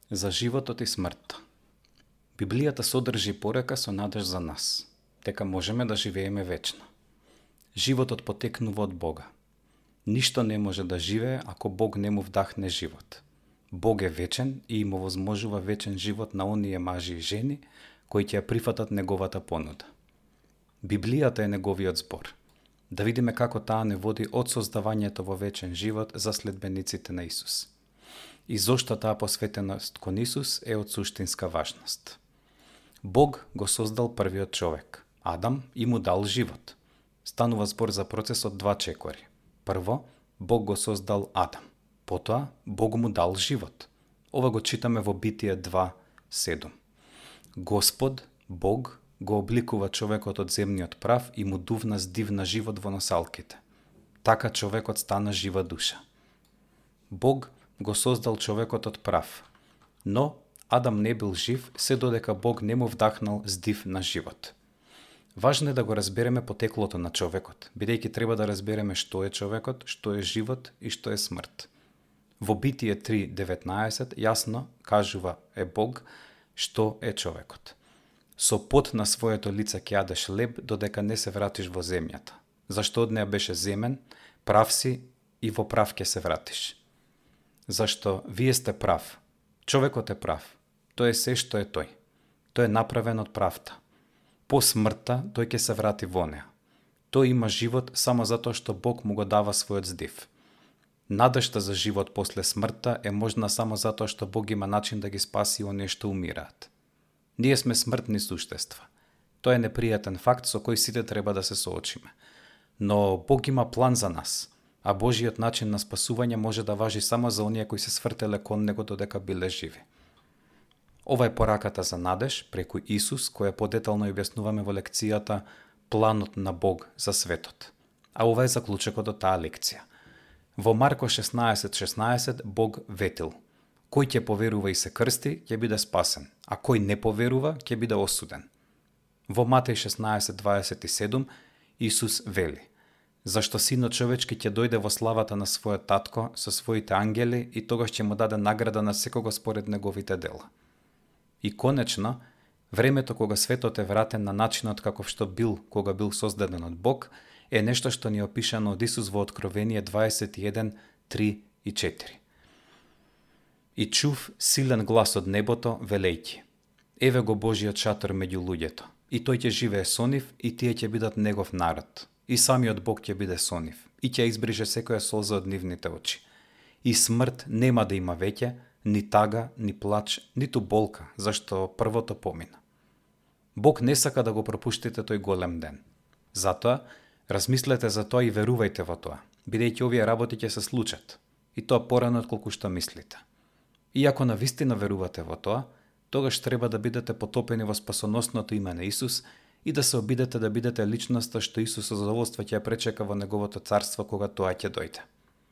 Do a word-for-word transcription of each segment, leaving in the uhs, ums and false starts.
За животот и смртта. Библијата содржи порека со надеж за нас, дека можеме да живееме вечно. Животот потекнува од Бога. Ништо не може да живее ако Бог не му вдахне живот. Бог е вечен и им овозможува вечен живот на оние мажи и жени кои ќе ја прифатат неговата понуда. Библијата е неговиот збор. Да видиме како таа не води од создавањето во вечен живот за следбениците на Исус. И зошто таа посветеност кон Исус е од суштинска важност. Бог го создал првиот човек, Адам, и му дал живот. Станува збор за процес од два чекори. Прво, Бог го создал Адам. Потоа, Бог му дал живот. Ова го читаме во Битие два седум. Господ, Бог, го обликува човекот од земниот прав и му дувна здивна живот во носалките. Така човекот стана жива душа. Бог го создал човекот од прав, но Адам не бил жив се додека Бог не му вдахнал здив на живот. Важно е да го разбереме потеклото на човекот, бидејќи треба да разбереме што е човекот, што е живот и што е смрт. Во Битие три деветнаесет јасно кажува е Бог што е човекот. Со пот на своето лице ќе јадеш леб додека не се вратиш во земјата. Зашто од неа беше земен, прав си и во прав ќе се вратиш. Зашто вие сте прав. Човекот е прав. Тој е се што е тој. Тој е направен од правта. По смртта тој ќе се врати во неа. Тој има живот само затоа што Бог му го дава својот здив. Надежта за живот после смртта е можна само затоа што Бог има начин да ги спаси оние што умираат. Ние сме смртни суштества. Тоа е непријатен факт со кој сите треба да се соочиме. Но Бог има план за нас, а Божиот начин на спасување може да важи само за оние кои се свртеле кон Него додека биле живи. Ова е пораката за надеж преку Исус, која подетално објаснуваме во лекцијата Планот на Бог за светот. А ова е заклучокот од таа лекција. Во Марко шеснаесет шеснаесет Бог ветил: кој ќе поверува и се крсти, ќе биде спасен, а кој не поверува, ќе биде осуден. Во Матеј шеснаесет дваесет и седум Исус вели: зашто Синот човечки ќе дојде во славата на својот татко со своите ангели и тогаш ќе му даде награда на секого според неговите дела. И конечно, времето кога светот е вратен на начинот каков што бил кога бил создаден од Бог, е нешто што ни е опишано од Исус во Откровение дваесет и еден три и четири. И чув силен глас од небото велејќи: еве го Божиот шатор меѓу луѓето, и тој ќе живее со нив, и тие ќе бидат негов народ. И самиот Бог ќе биде со нив, и ќе избриже секоја солза од нивните очи. И смрт нема да има веќе, ни тага, ни плач, ниту болка, зашто првото помина. Бог не сака да го пропуштите тој голем ден. Затоа, размислете за тоа и верувајте во тоа, бидејќи овие работи ќе се случат, и тоа порано отколку што мислите. И ако навистина верувате во тоа, тогаш треба да бидете потопени во спасоносното име на Исус и да се обидете да бидете личноста што Исус со задоволство ќе ја пречека во неговото царство кога тоа ќе дојде.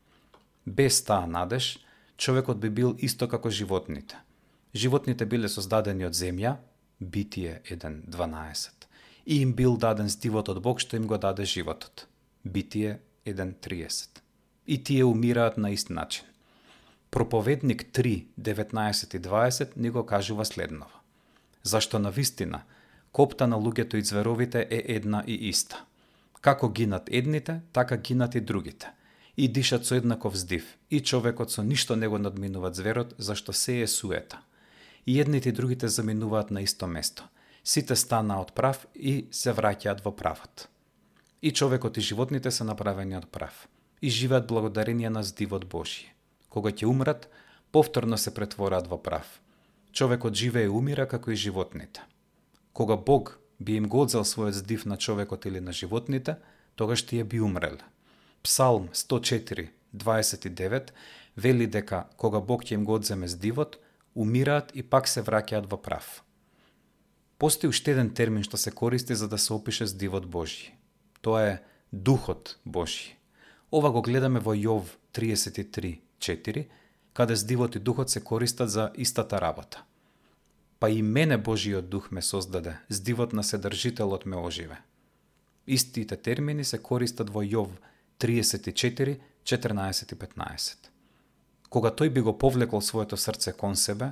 Без таа надеж, човекот би бил исто како животните. Животните биле создадени од земја, Битие еден дванаесет, и им бил даден здивот од Бог што им го даде животот, Битие еден триесет. И тие умираат на ист начин. Проповедник три деветнаесет и дваесет ни го кажува следново: зашто навистина копта на луѓето и зверовите е една и иста. Како гинат едните, така гинат и другите. И дишат со еднаков здив, и човекот со ништо не го надминуваат зверот, зашто се е суета. И едните и другите заминуваат на исто место. Сите стана од прав и се враќаат во правот. И човекот и животните се направени од прав, и живеат благодарение на здивот Божие. Кога ќе умрат, повторно се претвораат во прав. Човекот живее и умира како и животните. Кога Бог би им го одзел својот здив на човекот или на животните, тогаш тие би умреле. Псалм сто четири дваесет и девет вели дека кога Бог ќе им го одземе здивот, умираат и пак се враќаат во прав. Постои уште еден термин што се користи за да се опише здивот Божји. Тоа е Духот Божји. Ова го гледаме во Јов триесет и три четири, каде здивот и Духот се користат за истата работа. Па и мене Божиот Дух ме создаде, здивот на Седржителот ме оживе. Истите термини се користат во Јов триесет и четири четрнаесет и петнаесет. Кога тој би го повлекол своето срце кон себе,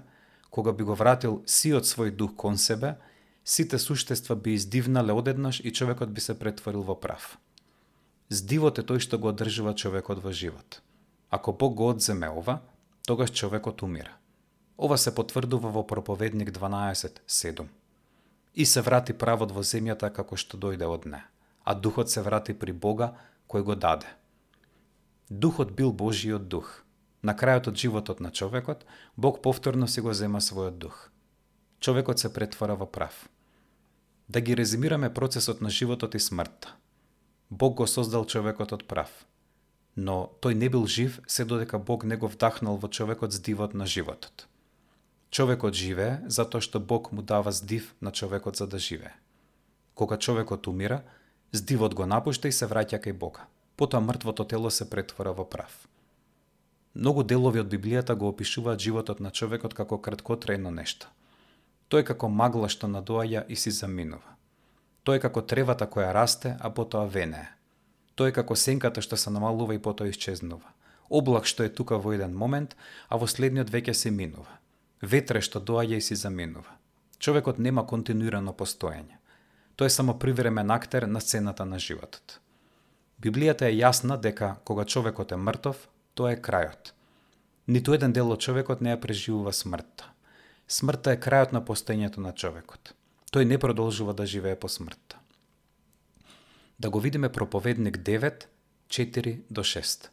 Кога би го вратил сиот свој дух кон себе, сите суштества би издивнале одеднаш и човекот би се претворил во прав. Здивот е тој што го одржува човекот во живот. Ако Бог го одземе ова, тогаш човекот умира. Ова се потврдува во Проповедник дванаесет седум. И се врати правот во земјата како што дојде од неа, а духот се врати при Бога кој го даде. Духот бил Божиот дух. На крајот од животот на човекот, Бог повторно си го зема својот дух. Човекот се претвора во прав. Да ги резимираме процесот на животот и смртта. Бог го создал човекот од прав. Но тој не бил жив се додека Бог не го вдахнал во човекот здивот на животот. Човекот живее затоа што Бог му дава здив на човекот за да живее. Кога човекот умира, здивот го напушта и се враќа кај Бога. Потоа мртвото тело се претвора во прав. Многу делови од Библијата го опишуваат животот на човекот како краткотрајно нешто. Тој е како магла што надоаѓа и си заминува. Тој е како тревата која расте, а потоа венее. Тој е како сенката што се намалува и потоа исчезнува. Облак што е тука во еден момент, а во следниот веќе се минува. Ветре што доаѓа и си заминува. Човекот нема континуирано постоење. Тој е само привремен актер на сцената на животот. Библијата е јасна дека кога човекот е мртов, тоа е крајот. Ниту еден дел од човекот не ја преживува смртта. Смртта е крајот на постоењето на човекот. Тој не продолжува да живее по смртта. Да го видиме Проповедник девет, четири до шест.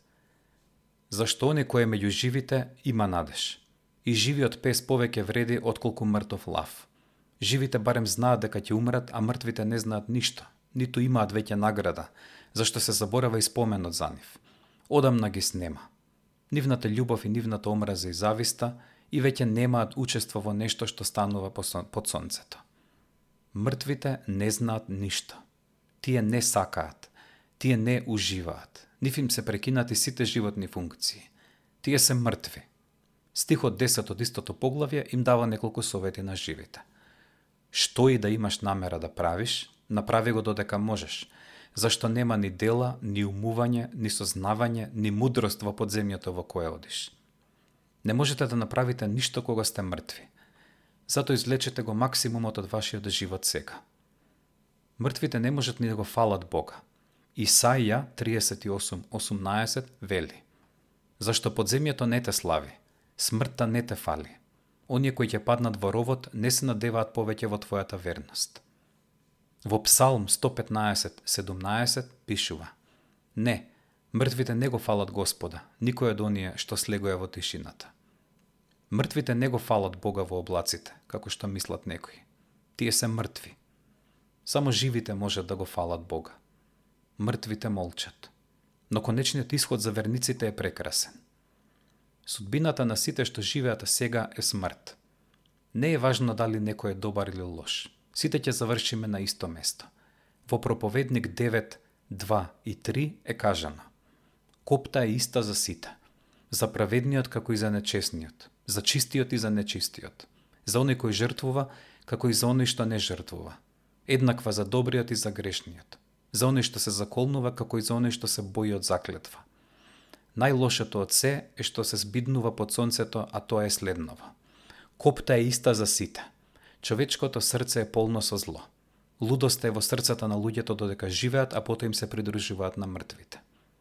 Зашто оне кој е меѓу живите има надеж. И живиот пес повеќе вреди отколку мртов лав. Живите барем знаат дека ќе умрат, а мртвите не знаат ништо, ниту имаат веќе награда, зашто се заборава и споменот за нив. Одамна ги снема. Нивната љубов и нивната омраза и зависта и веќе немаат учество во нешто што станува под сонцето. Мртвите не знаат ништо. Тие не сакаат, тие не уживаат, нив им се прекинати сите животни функции. Тие се мртви. Стихот десет од истото поглавје им дава неколку совети на живите. Што и да имаш намера да правиш, направи го додека можеш, зашто нема ни дела, ни умување, ни сознавање, ни мудрост во подземјето во кое одиш. Не можете да направите ништо кога сте мртви. Зато извлечете го максимумот од вашиот живот сега. Мртвите не можат ни да го фалат Бога. Исаија триесет и осум осумнаесет вели: зашто подземјето не те слави, смртта не те фали. Оние кои ќе паднат во ровот не се надеваат повеќе во твојата верност. Во Псалм сто петнаесет седумнаесет пишува: не, мртвите не го фалат Господа, никој од оние што слегоја во тишината. Мртвите не го фалат Бога во облаците, како што мислат некои. Тие се мртви. Само живите можат да го фалат Бога. Мртвите молчат. Но конечниот исход за верниците е прекрасен. Судбината на сите што живеат сега е смрт. Не е важно дали некој е добар или лош. Сите ќе завршиме на исто место. Во Проповедник девет, два и три е кажано: копта е иста за сите, за праведниот како и за нечестниот, за чистиот и за нечистиот, за оној кој жртвува како и за оној што не жртвува, еднаква за добриот и за грешниот, за оној што се заколнува како и за оној што се бои од заклетва. Најлошото од се е што се збиднува под сонцето, а тоа е следново: копта е иста за сите. Човечкото срце е полно со зло. Лудоста е во срцата на луѓето додека живеат, а потоа им се придружуваат на мртвите.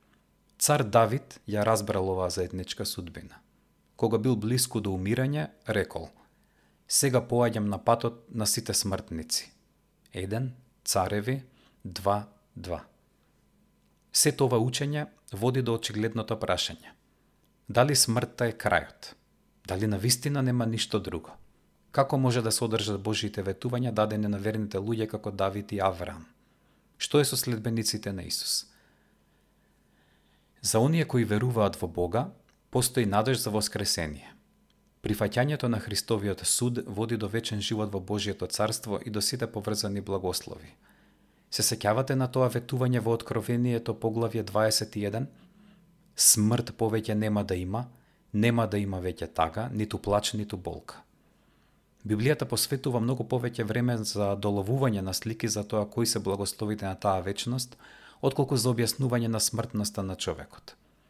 Цар Давид ја разбрал оваа заедничка судбина. Кога бил блиску до умирање, рекол: сега поаѓам на патот на сите смртници. еден Цареви два два. Сето ова учење води до очигледното прашање: дали смртта е крајот? Дали навистина нема ништо друго? Како може да се одржат Божиите ветувања дадени на верните луѓе како Давид и Авраам? Што е со следбениците на Исус? За оние кои веруваат во Бога, постои надеж за воскресение. Прифаќањето на Христовиот суд води до вечен живот во Божието царство и до сите поврзани благослови. Се сеќавате на тоа ветување во Откровението поглавје дваесет и еден? Смрт повеќе нема да има, нема да има веќе тага, ниту плач, ниту болка. Библијата посветува многу повеќе време за доловување на слики за тоа кои се благословите на таа вечност, отколку за објаснување на смртноста на човекот.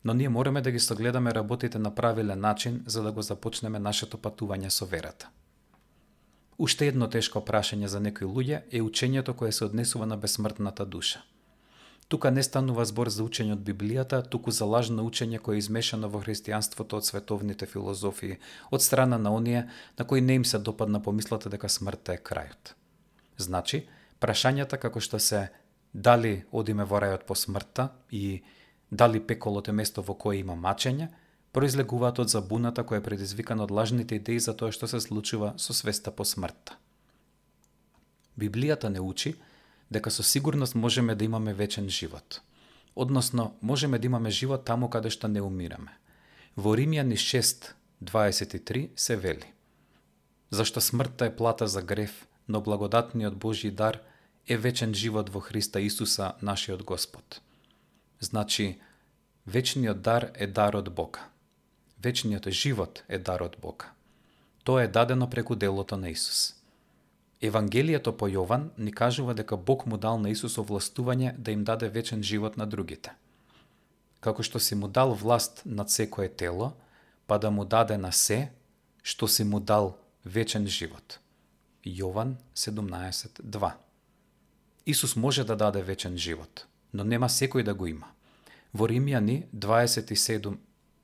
Но ние мораме да ги согледаме работите на правилен начин за да го започнеме нашето патување со верата. Уште едно тешко прашање за некои луѓе е учењето кое се однесува на бесмртната душа. Тука не станува збор за учење од Библијата, туку за лажно учење кое е измешано во христијанството од световните филозофии, од страна на оние на кои не им се допадна помислата дека смртта е крајот. Значи, прашањата како што се дали одиме во рајот по смртта и дали пеколот е место во кое има мачење, произлегуваат од забуната која е предизвикана од лажните идеи за тоа што се случува со свеста по смртта. Библијата не учи дека со сигурност можеме да имаме вечен живот. Односно, можеме да имаме живот таму каде што не умираме. Во Римјани шест дваесет и три се вели: Зашто смртта е плата за грев, но благодатниот Божји дар е вечен живот во Христа Исуса, нашиот Господ. Значи, вечниот дар е дар од Бога. Вечниот живот е дар од Бога. Тоа е дадено преку делото на Исус. Евангелието по Јован ни кажува дека Бог му дал на Исус овластување да им даде вечен живот на другите. Како што си му дал власт над секое тело, па да му даде на се, што си му дал вечен живот. Јован седумнаесет два. Исус може да даде вечен живот, но нема секој да го има. Во Римјани дваесет и седум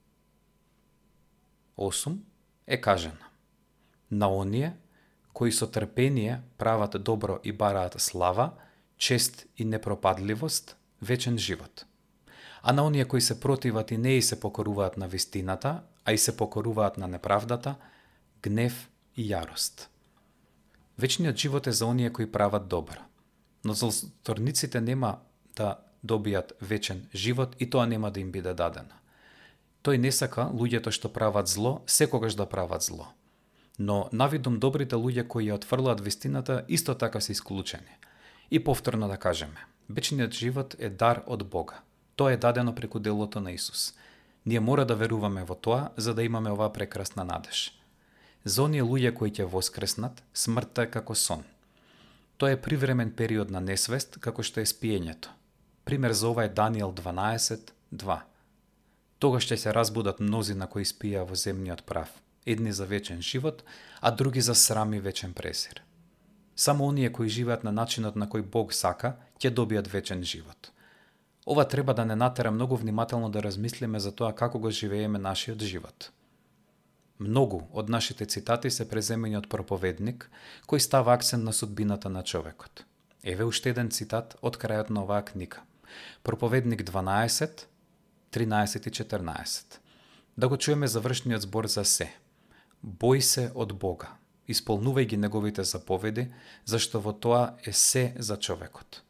осум е кажано: На оние кои со трпение прават добро и бараат слава, чест и непропадливост, вечен живот. А на оние кои се противат и не и се покоруваат на вистината, а и се покоруваат на неправдата, гнев и јарост. Вечниот живот е за оние кои прават добро, но злосторниците нема да добијат вечен живот и тоа нема да им биде дадено. Тој не сака луѓето што прават зло секогаш да прават зло. Но навидом добрите луѓе кои ја отфрлаат вистината исто така се исклучени. И повторно да кажеме, вечниот живот е дар од Бога. Тоа е дадено преку делото на Исус. Ние мора да веруваме во тоа за да имаме оваа прекрасна надеж. За оние луѓе кои ќе воскреснат, смртта е како сон. Тоа е привремен период на несвест како што е спиењето. Пример за ова е Даниел дванаесет два. Тогаш ќе се разбудат мнозина кои спија во земниот прав, едни за вечен живот, а други за срам и вечен презир. Само оние кои живеат на начинот на кој Бог сака, ќе добијат вечен живот. Ова треба да не натера многу внимателно да размислиме за тоа како го живееме нашиот живот. Многу од нашите цитати се преземени од проповедник, кој става акцент на судбината на човекот. Еве уште еден цитат од крајот на оваа книга. Проповедник дванаесет, тринаесет и четрнаесет. Да го чуеме завршниот збор за се. Бој се од Бога, исполнувај ги неговите заповеди, зашто во тоа е се за човекот.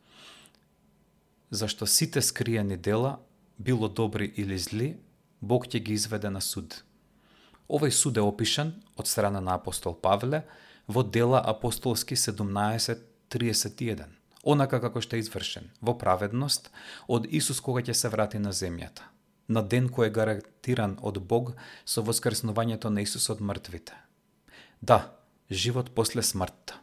Зашто сите скриени дела, било добри или зли, Бог ќе ги изведе на суд. Овој суд е опишан од страна на апостол Павле во Дела апостолски седумнаесет триесет и еден, онака како што е извршен во праведност од Исус кога ќе се врати на земјата, на ден кој е гарантиран од Бог со воскреснувањето на Исус од мртвите. Да, живот после смртта.